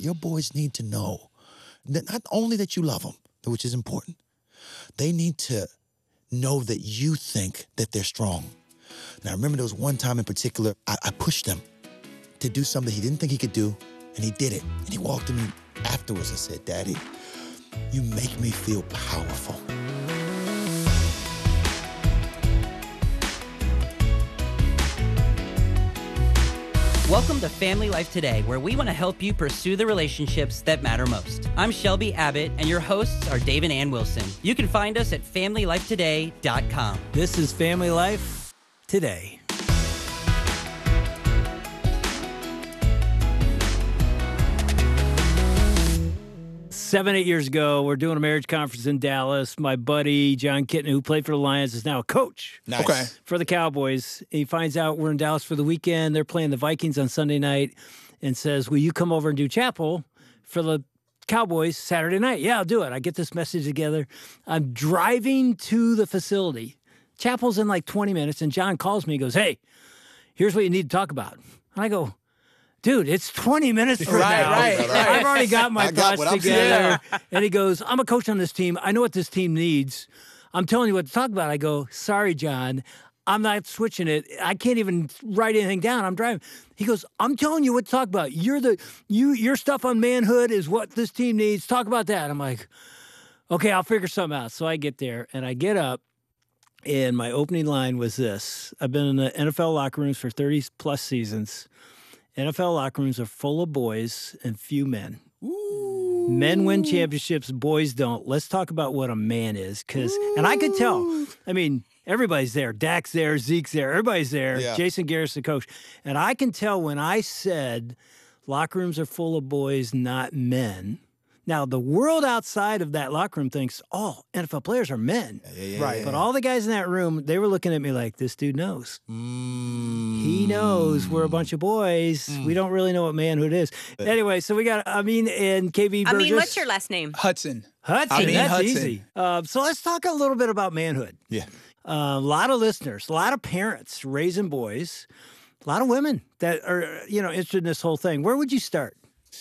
your boys need to know that not only that you love them, which is important, they need to know that you think that they're strong. Now, I remember there was one time in particular, I pushed him to do something he didn't think he could do, and he did it. And he walked to me afterwards and said, Daddy, you make me feel powerful. Welcome to Family Life Today, where we want to help you pursue the relationships that matter most. I'm Shelby Abbott, and your hosts are Dave and Ann Wilson. You can find us at FamilyLifeToday.com. This is Family Life Today. 7-8 years ago, we're doing a marriage conference in Dallas. My buddy, John Kitten, who played for the Lions, is now a coach for the Cowboys. He finds out we're in Dallas for the weekend. They're playing the Vikings on Sunday night and says, will you come over and do chapel for the Cowboys Saturday night? Yeah, I'll do it. I get this message together. I'm driving to the facility. Chapel's in like 20 minutes, and John calls me and goes, hey, here's what you need to talk about. And I go, dude, it's 20 minutes from now. Right. I've already got my thoughts together. And he goes, I'm a coach on this team. I know what this team needs. I'm telling you what to talk about. I go, sorry, John. I'm not switching it. I can't even write anything down. I'm driving. He goes, I'm telling you what to talk about. Your stuff on manhood is what this team needs. Talk about that. I'm like, okay, I'll figure something out. So I get there, and I get up, and my opening line was this. I've been in the NFL locker rooms for 30-plus seasons. NFL locker rooms are full of boys and few men. Ooh. Men win championships, boys don't. Let's talk about what a man is. And I could tell. I mean, everybody's there. Dak's there. Zeke's there. Everybody's there. Yeah. Jason Garrett's the coach. And I can tell when I said locker rooms are full of boys, not men. Now, the world outside of that locker room thinks, oh, NFL players are men. Right. But all the guys in that room, they were looking at me like, this dude knows. He knows we're a bunch of boys. We don't really know what manhood is. Anyway, so we got Amin and KB Burgess. Amin, what's your last name? Hudson. Hudson, that's easy. So let's talk a little bit about manhood. Yeah. A lot of listeners, a lot of parents raising boys, a lot of women that are, interested in this whole thing. Where would you start?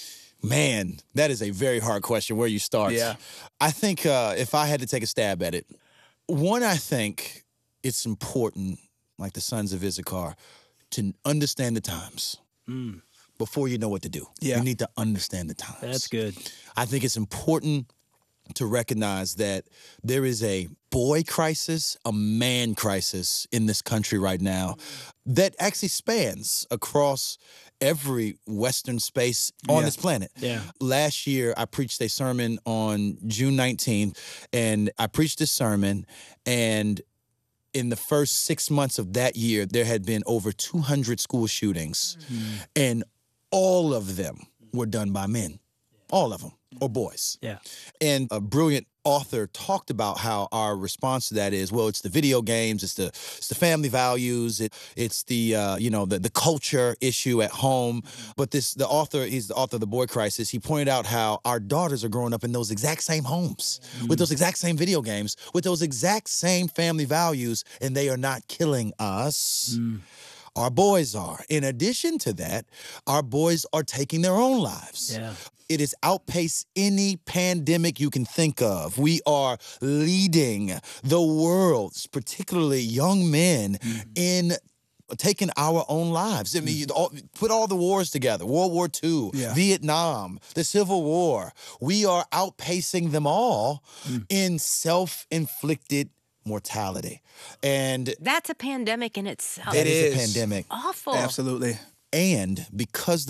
Man, that is a very hard question, where you start. Yeah. I think if I had to take a stab at it, one, I think it's important, like the sons of Issachar, to understand the times before you know what to do. Yeah. You need to understand the times. That's good. I think it's important to recognize that there is a boy crisis, a man crisis in this country right now that actually spans across every Western space on this planet. Yeah. Last year, I preached a sermon on June 19th, and I preached this sermon, and in the first 6 months of that year, there had been over 200 school shootings, and all of them were done by men. All of them, or boys. Yeah. And a brilliant author talked about how our response to that is, well, it's the video games, it's the family values, it's the the culture issue at home. But he's the author of The Boy Crisis. He pointed out how our daughters are growing up in those exact same homes, with those exact same video games, with those exact same family values, and they are not killing us. Our boys are. In addition to that, our boys are taking their own lives. Yeah. It has outpaced any pandemic you can think of. We are leading the world, particularly young men, in taking our own lives. I mean, put all the wars together, World War II, Vietnam, the Civil War. We are outpacing them all in self-inflicted mortality. And that's a pandemic in itself. It is a pandemic. Awful. Absolutely. And because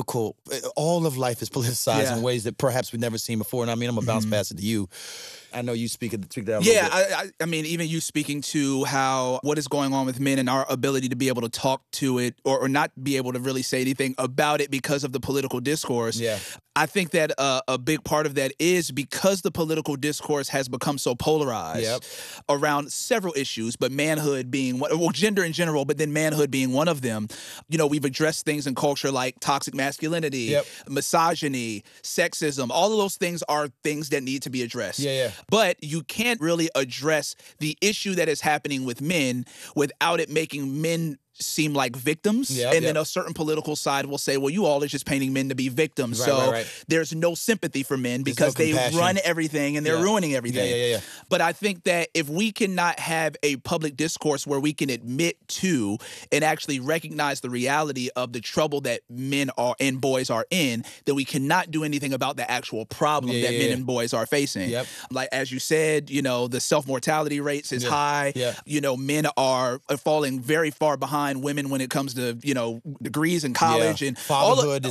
all of life is politicized in ways that perhaps we've never seen before. And I mean, I'm going to bounce past it to you. I know you speak that a little bit. I mean, even you speaking to what is going on with men and our ability to be able to talk to it or not be able to really say anything about it because of the political discourse. Yeah. I think that a big part of that is because the political discourse has become so polarized around several issues, but manhood being one, well, gender in general, but then manhood being one of them. We've addressed things in culture like toxic masculinity, misogyny, sexism. All of those things are things that need to be addressed. Yeah. But you can't really address the issue that is happening with men without it making men seem like victims, and then a certain political side will say, well, you all are just painting men to be victims, there's no sympathy for men because they run everything and they're ruining everything. But I think that if we cannot have a public discourse where we can admit to and actually recognize the reality of the trouble that men are and boys are in, then we cannot do anything about the actual problem that men and boys are facing. Like, as you said, you know, the self-mortality rates is high. You know, men are falling very far behind women when it comes to, you know, degrees in college and fatherhood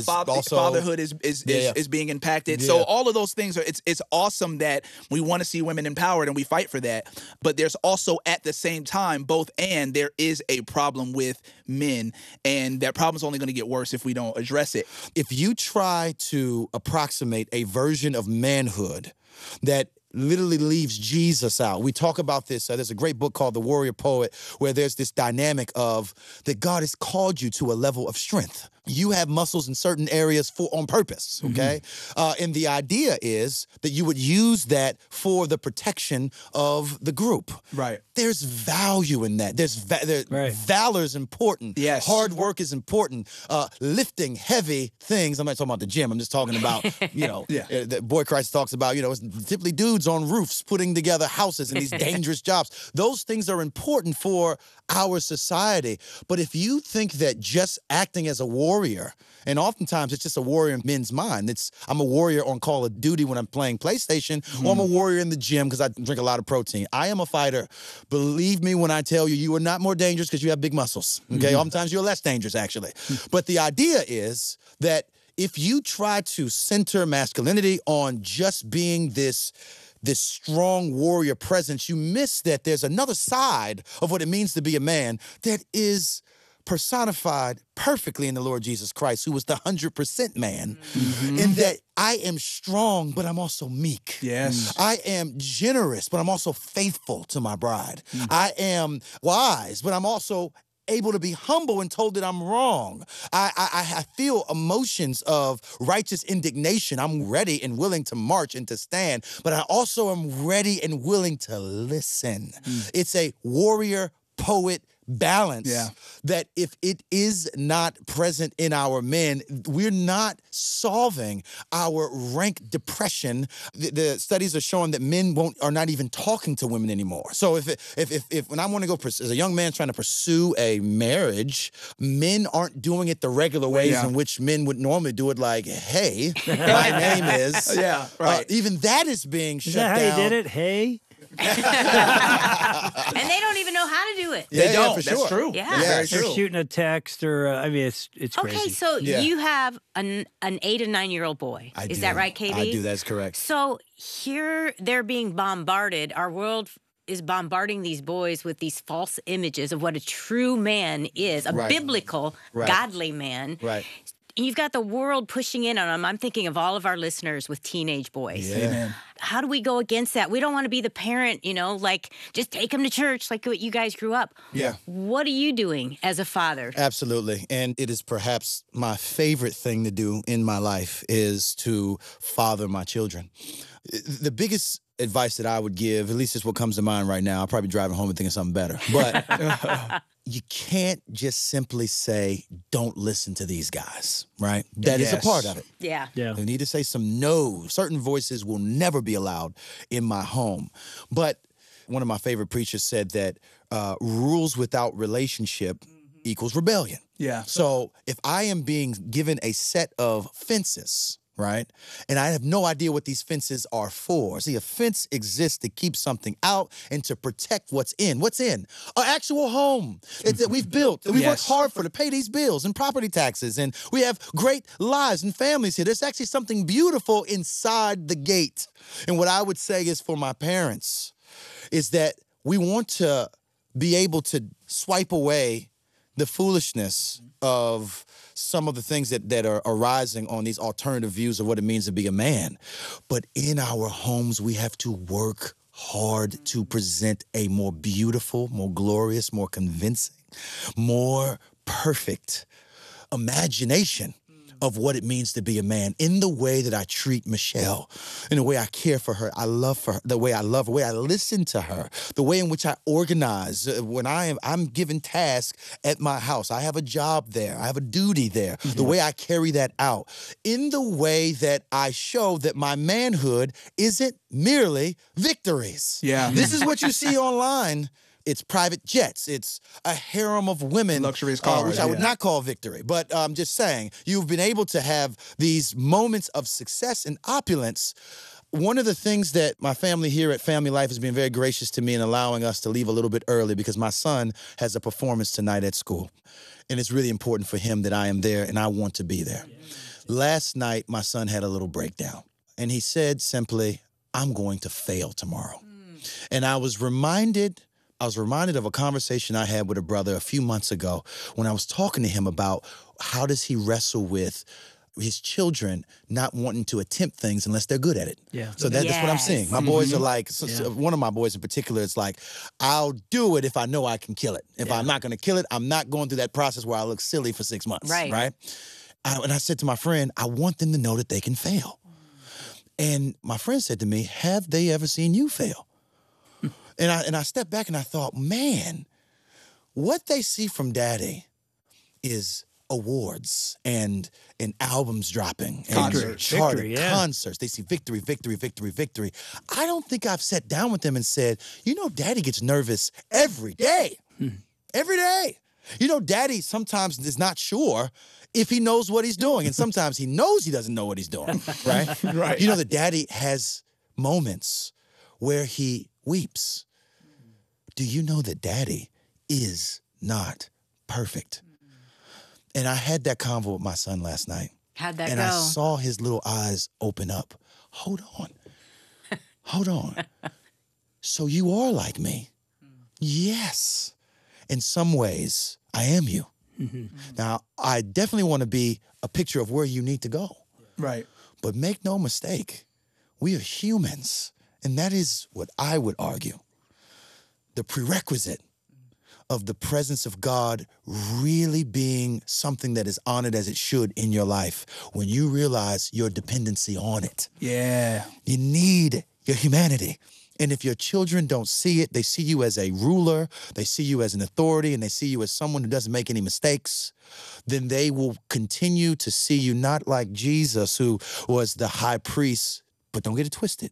is being impacted. So all of those things are, it's awesome that we want to see women empowered and we fight for that. But there's also at the same time, there is a problem with men, and that problem is only going to get worse if we don't address it. If you try to approximate a version of manhood that literally leaves Jesus out. We talk about this. There's a great book called The Warrior Poet where there's this dynamic of that God has called you to a level of strength. You have muscles in certain areas on purpose, okay? And the idea is that you would use that for the protection of the group. Right. There's value in that. Valor is important. Yes. Hard work is important. Lifting heavy things. I'm not talking about the gym. I'm just talking about, you know, the Boy Christ talks about, you know, it's typically dudes on roofs putting together houses and these dangerous jobs. Those things are important for our society. But if you think that just acting as a warrior, and oftentimes it's just a warrior in men's mind. I'm a warrior on Call of Duty when I'm playing PlayStation, or I'm a warrior in the gym because I drink a lot of protein. I am a fighter. Believe me when I tell you, you are not more dangerous because you have big muscles, okay? Oftentimes you're less dangerous, actually. But the idea is that if you try to center masculinity on just being this strong warrior presence, you miss that there's another side of what it means to be a man that is personified perfectly in the Lord Jesus Christ, who was the 100% man, in that I am strong, but I'm also meek. Yes. I am generous, but I'm also faithful to my bride. I am wise, but I'm also able to be humble and told that I'm wrong. I feel emotions of righteous indignation. I'm ready and willing to march and to stand, but I also am ready and willing to listen. It's a warrior poet balance that if it is not present in our men, we're not solving our rank depression. The studies are showing that men are not even talking to women anymore. So if when I want to go as a young man trying to pursue a marriage, men aren't doing it the regular ways in which men would normally do it, like, hey, my name is. Even that is being shut down. Is that how you did it? Hey? And they don't even know how to do it. They don't. For That's sure. true. Yeah. That's They're true. shooting a text or, I mean, it's crazy. Okay, so you have an 8 and 9-year-old boy. Is that right, KB? I do. That's correct. So here they're being bombarded. Our world is bombarding these boys with these false images of what a true man is, a biblical, godly man. Right. You've got the world pushing in on them. I'm thinking of all of our listeners with teenage boys. Amen. How do we go against that? We don't want to be the parent, you know, like just take them to church like what you guys grew up. Yeah. What are you doing as a father? Absolutely. And it is perhaps my favorite thing to do in my life is to father my children. The biggest advice that I would give, at least is what comes to mind right now, I'll probably be driving home and thinking something better, but you can't just simply say, don't listen to these guys, right? That is a part of it. Yeah. We need to say some no. Certain voices will never be allowed in my home. But one of my favorite preachers said that rules without relationship equals rebellion. Yeah. So if I am being given a set of fences, right? And I have no idea what these fences are for. See, a fence exists to keep something out and to protect what's in. What's in? An actual home that we've built, that we worked hard for to pay these bills and property taxes. And we have great lives and families here. There's actually something beautiful inside the gate. And what I would say is for my parents is that we want to be able to swipe away the foolishness of some of the things that are arising on these alternative views of what it means to be a man. But in our homes, we have to work hard to present a more beautiful, more glorious, more convincing, more perfect imagination of what it means to be a man, in the way that I treat Michelle, in the way I care for her, I love for her, the way I love her, the way I listen to her, the way in which I organize. When I'm given tasks at my house, I have a job there, I have a duty there, the way I carry that out, in the way that I show that my manhood isn't merely victories. Yeah. This is what you see online. It's private jets. It's a harem of women. Luxurious cars. Which I would not call victory. But I'm just saying, you've been able to have these moments of success and opulence. One of the things that my family here at Family Life has been very gracious to me in allowing us to leave a little bit early, because my son has a performance tonight at school. And it's really important for him that I am there, and I want to be there. Last night, my son had a little breakdown. And he said simply, I'm going to fail tomorrow. And I was reminded of a conversation I had with a brother a few months ago when I was talking to him about how does he wrestle with his children not wanting to attempt things unless they're good at it. Yeah. So that's what I'm seeing. My boys are like, one of my boys in particular, it's like, I'll do it if I know I can kill it. If I'm not going to kill it, I'm not going through that process where I look silly for 6 months. Right? And I said to my friend, I want them to know that they can fail. And my friend said to me, have they ever seen you fail? And I stepped back and I thought, man, what they see from Daddy is awards and albums dropping and charting concerts. They see victory, victory, victory, victory. I don't think I've sat down with them and said, you know, Daddy gets nervous every day. Every day. You know, Daddy sometimes is not sure if he knows what he's doing, and sometimes he knows he doesn't know what he's doing, right? Right. You know that Daddy has moments where he weeps. Do you know that Daddy is not perfect? And I had that convo with my son last night. How'd that go? And I saw his little eyes open up. Hold on. Hold on. So you are like me? Yes. In some ways, I am you. Now, I definitely want to be a picture of where you need to go. Right. But make no mistake, we are humans. And that is what I would argue. The prerequisite of the presence of God really being something that is honored as it should in your life, when you realize your dependency on it. Yeah. You need your humanity. And if your children don't see it, they see you as a ruler, they see you as an authority, and they see you as someone who doesn't make any mistakes, then they will continue to see you not like Jesus, who was the high priest. But don't get it twisted.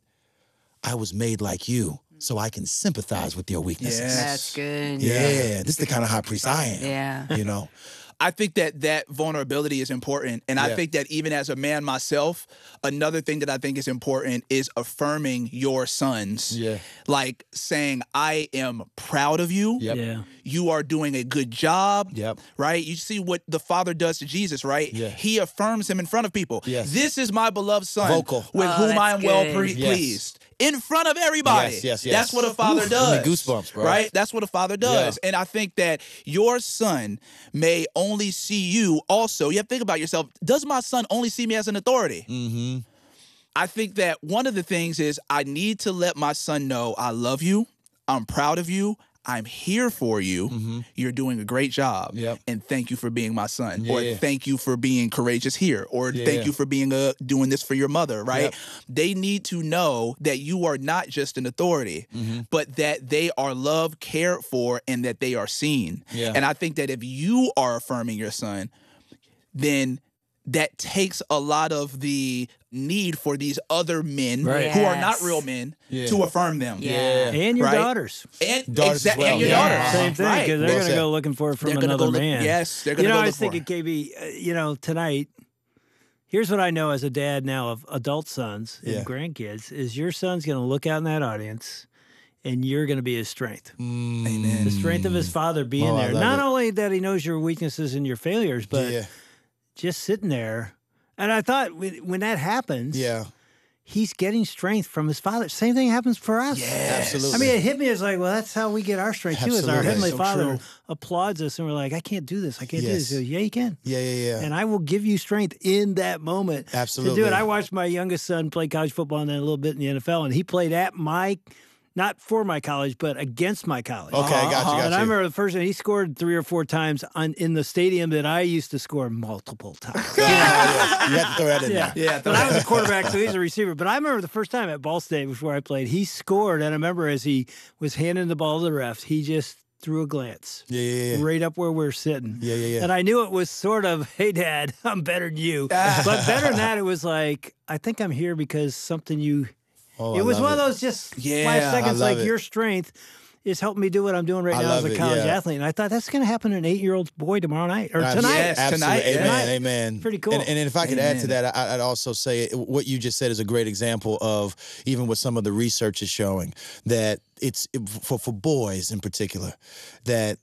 I was made like you, so I can sympathize with your weaknesses. Yes. That's good. Yeah, this is the kind of high priest I am. Yeah. You know? I think that vulnerability is important. And I think that even as a man myself, another thing that I think is important is affirming your sons. Yeah. Like saying, I am proud of you. Yep. Yeah. You are doing a good job. Yep. Right? You see what the Father does to Jesus, right? Yeah. He affirms him in front of people. Yes. This is my beloved son Vocal. with whom I am well good. pleased. In front of everybody. Yes. That's what a father does. Give me goosebumps, bro. Right? That's what a father does. Yeah. And I think that your son may only see you also. You have to think about yourself. Does my son only see me as an authority? Mm-hmm. I think that one of the things is I need to let my son know I love you. I'm proud of you. I'm here for you. Mm-hmm. You're doing a great job. Yep. And thank you for being my son. Yeah. Or thank you for being courageous here. Or thank you for being doing this for your mother, right? Yep. They need to know that you are not just an authority, but that they are loved, cared for, and that they are seen. Yeah. And I think that if you are affirming your son, then that takes a lot of the need for these other men who are not real men to affirm them. Yeah. And your daughters. And, Daughters as well. and your Yeah. daughters. Same thing, because they're going to go looking for it from another man. Yes, they're going to You go know, I look was for thinking, KB, tonight, here's what I know as a dad now of adult sons and grandkids, is your son's going to look out in that audience, and you're going to be his strength. Amen. The strength of his father being there. Not only that he knows your weaknesses and your failures, but just sitting there. And I thought when that happens, he's getting strength from his father. Same thing happens for us. Yes. Absolutely. I mean, it hit me as like, well, that's how we get our strength too. Is our Heavenly So Father true. applauds us, and we're like, I can't do this. I can't do this. He goes, yeah, you can. Yeah. And I will give you strength in that moment Absolutely. to do it. I watched my youngest son play college football and then a little bit in the NFL, and he played at my not for my college, but against my college. Okay, got you. And I remember the first time he scored 3 or 4 times in the stadium that I used to score multiple times. You had to throw that in there. Yeah, but I was a quarterback, so he's a receiver. But I remember the first time at Ball State, which is where I played, he scored. And I remember as he was handing the ball to the ref, he just threw a glance. Right up where we're sitting. Yeah. And I knew it was sort of, hey, Dad, I'm better than you. But better than that, it was like, I think I'm here because something you... it was one of those just 5 seconds, like your strength is helping me do what I'm doing right now as a college athlete. And I thought that's going to happen to an 8-year-old boy tomorrow night or tonight. Yes, absolutely. Amen. Pretty cool. And if I could add to that, I'd also say what you just said is a great example of even what some of the research is showing, that it's for boys in particular, that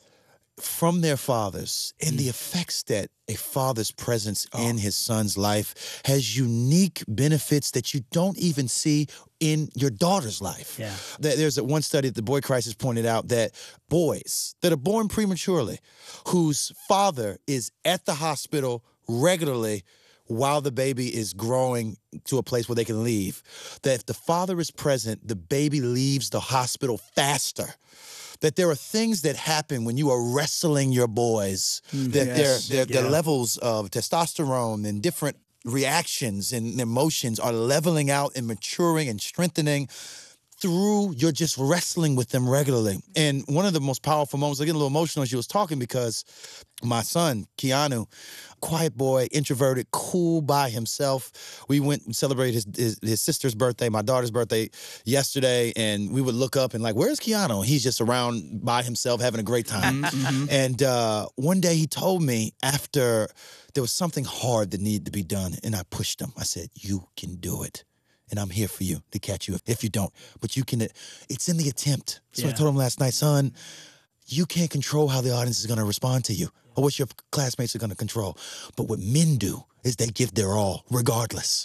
from their fathers and the effects that a father's presence in his son's life has unique benefits that you don't even see in your daughter's life. Yeah. There's one study that the Boy Crisis pointed out that boys that are born prematurely, whose father is at the hospital regularly while the baby is growing to a place where they can leave, that if the father is present, the baby leaves the hospital faster. That there are things that happen when you are wrestling your boys, that their levels of testosterone and different reactions and emotions are leveling out and maturing and strengthening through you're just wrestling with them regularly. And one of the most powerful moments, I get a little emotional as you was talking, because my son, Keanu, quiet boy, introverted, cool by himself. We went and celebrated his sister's birthday, my daughter's birthday yesterday, and we would look up and like, where's Keanu? He's just around by himself having a great time. And one day he told me after there was something hard that needed to be done, and I pushed him. I said, you can do it. And I'm here for you to catch you if you don't. But you can, it's in the attempt. So I told him last night, son, you can't control how the audience is going to respond to you or what your classmates are going to control. But what men do is they give their all, regardless.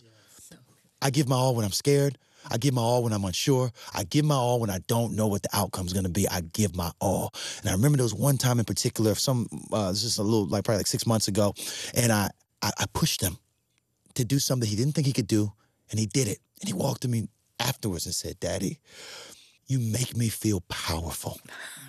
I give my all when I'm scared. I give my all when I'm unsure. I give my all when I don't know what the outcome's going to be. I give my all. And I remember there was one time in particular, this is a little, like probably like 6 months ago, and I pushed him to do something he didn't think he could do, and he did it. And he walked to me afterwards and said, Daddy, you make me feel powerful.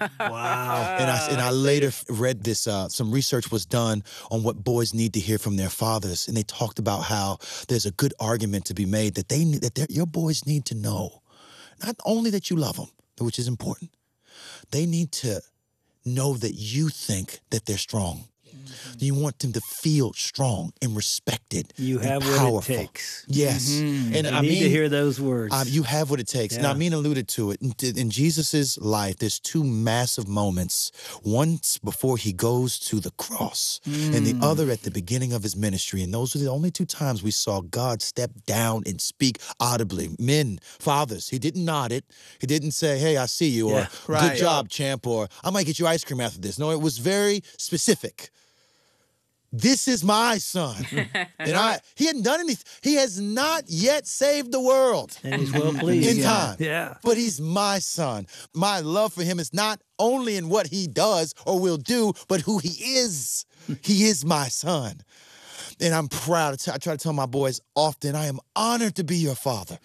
Wow. And I later read this, some research was done on what boys need to hear from their fathers. And they talked about how there's a good argument to be made that your boys need to know, not only that you love them, which is important, they need to know that you think that they're strong. You want them to feel strong and respected. You have powerful. What it takes. Yes. And I need to hear those words. You have what it takes. Yeah. Now, Amin alluded to it. In Jesus' life, there's 2 massive moments. One before he goes to the cross, and the other at the beginning of his ministry. And those are the only 2 times we saw God step down and speak audibly. Men, fathers, he didn't nod it. He didn't say, hey, I see you, or good job, champ, or I might get you ice cream after this. No, it was very specific. This is my son. And he hadn't done anything. He has not yet saved the world. And he's well pleased. In time. Yeah. But he's my son. My love for him is not only in what he does or will do, but who he is. He is my son. And I'm proud. I try to tell my boys often, I am honored to be your father.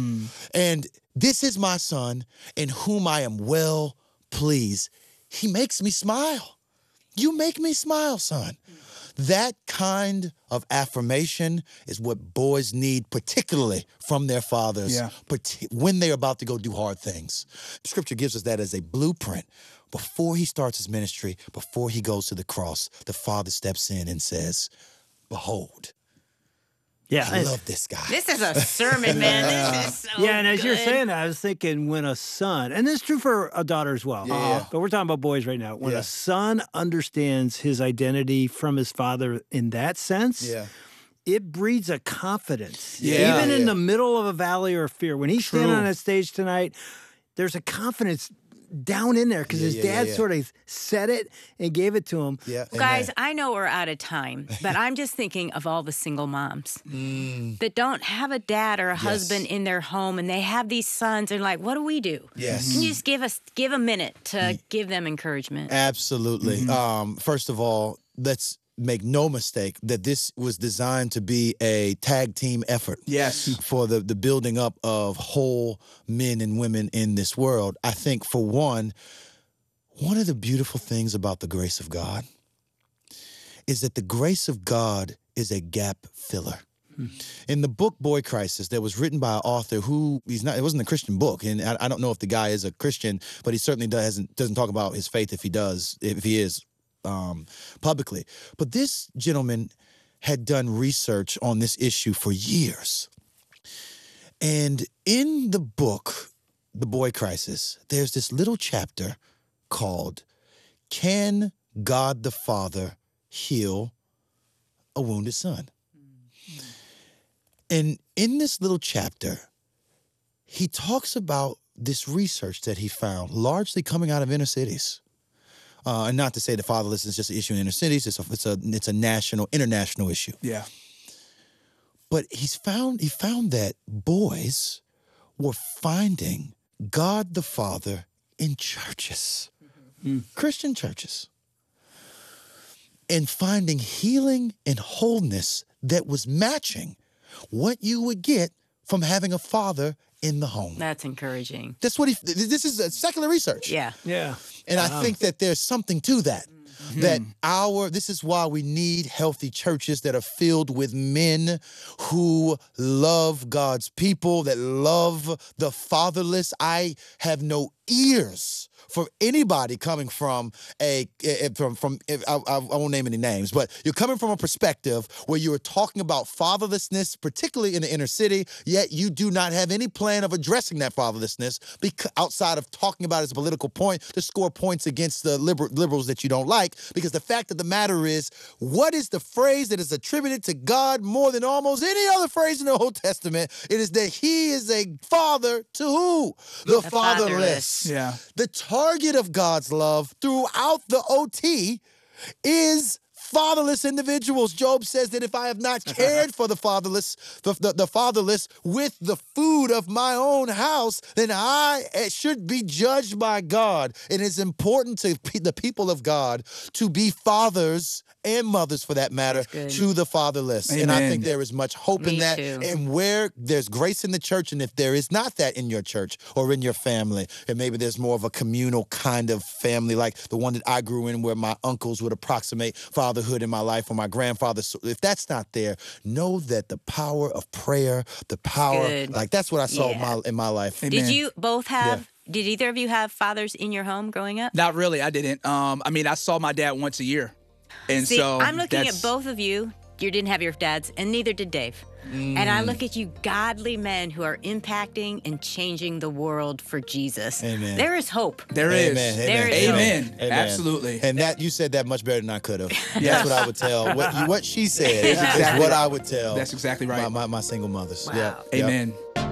And this is my son in whom I am well pleased. He makes me smile. You make me smile, son. That kind of affirmation is what boys need, particularly from their fathers, when they're about to go do hard things. Scripture gives us that as a blueprint. Before he starts his ministry, before he goes to the cross, the father steps in and says, behold. Yeah, I love this guy. This is a sermon, man. This is so and as good. you're saying that, I was thinking when a son, and this is true for a daughter as well, but we're talking about boys right now. When a son understands his identity from his father in that sense, it breeds a confidence. Even in the middle of a valley or fear. When he's standing on that stage tonight, there's a confidence down in there because his dad sort of said it and gave it to him. Well, guys, I know we're out of time, but I'm just thinking of all the single moms that don't have a dad or a husband in their home, and they have these sons, and like, what do we do? Yes. Can you just give a minute to give them encouragement? Absolutely. First of all, let's make no mistake that this was designed to be a tag team effort. Yes. For the building up of whole men and women in this world. I think, for one of the beautiful things about the grace of God is that the grace of God is a gap filler. In the book Boy Crisis, that was written by an author who it wasn't a Christian book, and I don't know if the guy is a Christian, but he certainly doesn't talk about his faith if he is publicly. But this gentleman had done research on this issue for years. And in the book, The Boy Crisis, there's this little chapter called Can God the Father Heal a Wounded Son? And in this little chapter, he talks about this research that he found, largely coming out of inner cities. And not to say the fatherless is just an issue in inner cities; it's a national, international issue. Yeah. But he found that boys were finding God the Father in churches, Christian churches, and finding healing and wholeness that was matching what you would get from having a father in the home. That's encouraging. That's what this is secular research. Yeah. Yeah. And I think that there's something to that. This is why we need healthy churches that are filled with men who love God's people, that love the fatherless. I have no ears for anybody coming from I won't name any names, but you're coming from a perspective where you're talking about fatherlessness, particularly in the inner city, yet you do not have any plan of addressing that fatherlessness outside of talking about it as a political point to score points against the liberals that you don't like. Because the fact of the matter is, what is the phrase that is attributed to God more than almost any other phrase in the Old Testament? It is that he is a father to who? The fatherless. Yeah. The target of God's love throughout the OT is fatherless individuals. Job says that if I have not cared for the fatherless, the fatherless with the food of my own house, then I should be judged by God. It is important to the people of God to be fathers and mothers, for that matter, to the fatherless. Amen. And I think there is much hope in that. Too. And where there's grace in the church, and if there is not that in your church or in your family, and maybe there's more of a communal kind of family like the one that I grew in, where my uncles would approximate fatherhood in my life, or my grandfather. So if that's not there, know that the power of prayer, the power, that's what I saw in my life. Amen. Did you both have... Did either of you have fathers in your home growing up? Not really. I didn't. I saw my dad once a year. And so I'm looking at both of you. You didn't have your dads, and neither did Dave. And I look at you godly men who are impacting and changing the world for Jesus. Amen. There is hope. There is. There is Amen. Absolutely. And that you said that much better than I could have. That's what I would tell. What she said is what I would tell. That's exactly right. My single mothers. Wow. Yeah. Amen.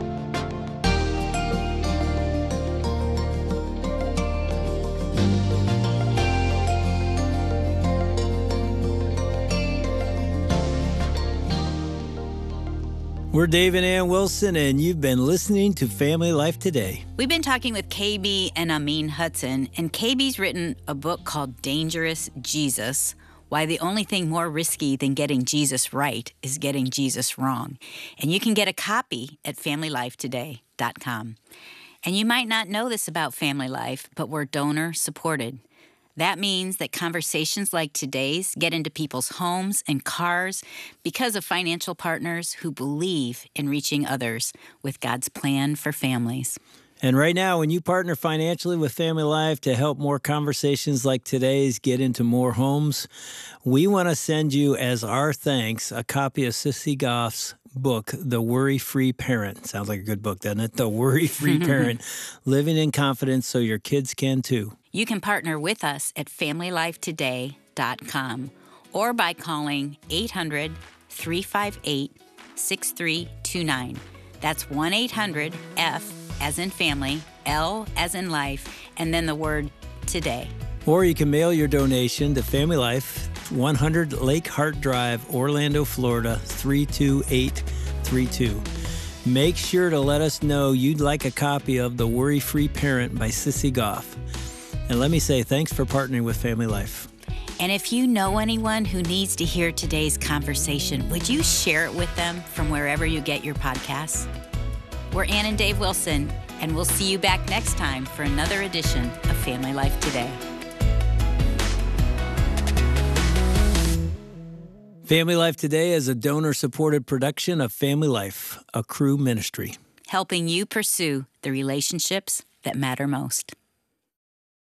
We're Dave and Ann Wilson, and you've been listening to Family Life Today. We've been talking with KB and Amin Hudson, and KB's written a book called Dangerous Jesus: Why the Only Thing More Risky Than Getting Jesus Right is Getting Jesus Wrong. And you can get a copy at FamilyLifeToday.com. And you might not know this about Family Life, but we're donor supported. That means that conversations like today's get into people's homes and cars because of financial partners who believe in reaching others with God's plan for families. And right now, when you partner financially with Family Life to help more conversations like today's get into more homes, we want to send you, as our thanks, a copy of Sissy Goff's book, The Worry-Free Parent. Sounds like a good book, doesn't it? The Worry-Free Parent, Living in Confidence so your kids can too. You can partner with us at FamilyLifeToday.com or by calling 800-358-6329. That's 1-800-F as in family, L as in life, and then the word today. Or you can mail your donation to Family Life, 100 Lake Hart Drive, Orlando, Florida, 32832. Make sure to let us know you'd like a copy of The Worry-Free Parent by Sissy Goff. And let me say thanks for partnering with Family Life. And if you know anyone who needs to hear today's conversation, would you share it with them from wherever you get your podcasts? We're Ann and Dave Wilson, and we'll see you back next time for another edition of Family Life Today. Family Life Today is a donor-supported production of Family Life, a Cru ministry, helping you pursue the relationships that matter most.